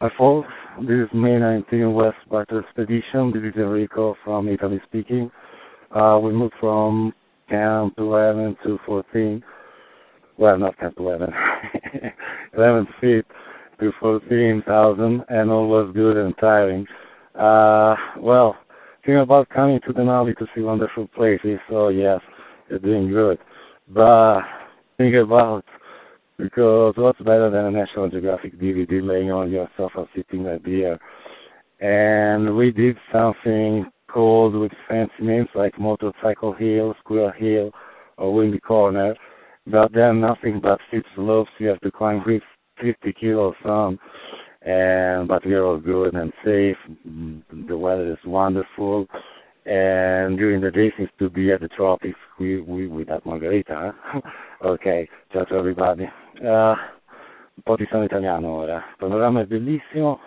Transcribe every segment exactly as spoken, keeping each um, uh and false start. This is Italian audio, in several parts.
Hi folks, this is May nineteen West Barter Expedition. This is Enrico from Italy speaking. Uh, we moved from Camp eleven to fourteen. Well, not Camp eleven. eleven feet to fourteen thousand, and all was good and tiring. Uh, well, think about coming to Denali to see wonderful places, so yes, you're doing good. But think about, because what's better than a National Geographic D V D laying on your sofa sipping a beer? And we did something called with fancy names like Motorcycle Hill, Squirrel Hill, or Windy Corner, but they're nothing but steep slopes you have to climb with fifty kilos on, and but we're all good and safe. The weather is wonderful, and during the day seems to be at the tropics. We we with that margarita, huh? Ok, ciao ciao everybody. Uh, un po' di sono italiano ora. Il panorama è bellissimo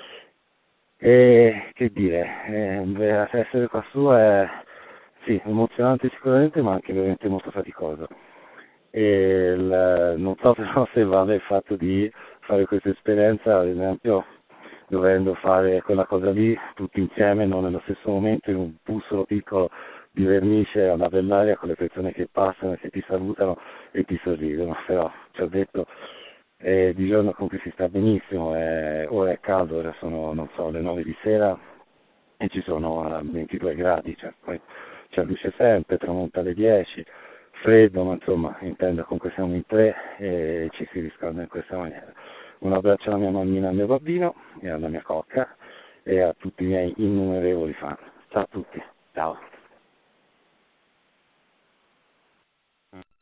e che dire, eh, essere qua su è sì, emozionante sicuramente, ma anche veramente molto faticoso. E il, non so però se vale il fatto di fare questa esperienza, ad esempio dovendo fare quella cosa lì tutti insieme, non nello stesso momento, in un bussolo piccolo di vernice alla bell'aria con le persone che passano, che ti salutano e ti sorridono. Però ci ho detto, eh, di giorno comunque si sta benissimo, eh, ora è caldo, ora sono, non so, le nove di sera e ci sono ventidue gradi, cioè, poi c'è luce sempre, tramonta alle dieci, freddo, ma insomma, intendo comunque siamo in tre e ci si riscalda in questa maniera. Un abbraccio alla mia mammina, al mio bambino e alla mia cocca e a tutti i miei innumerevoli fan. Ciao a tutti, ciao.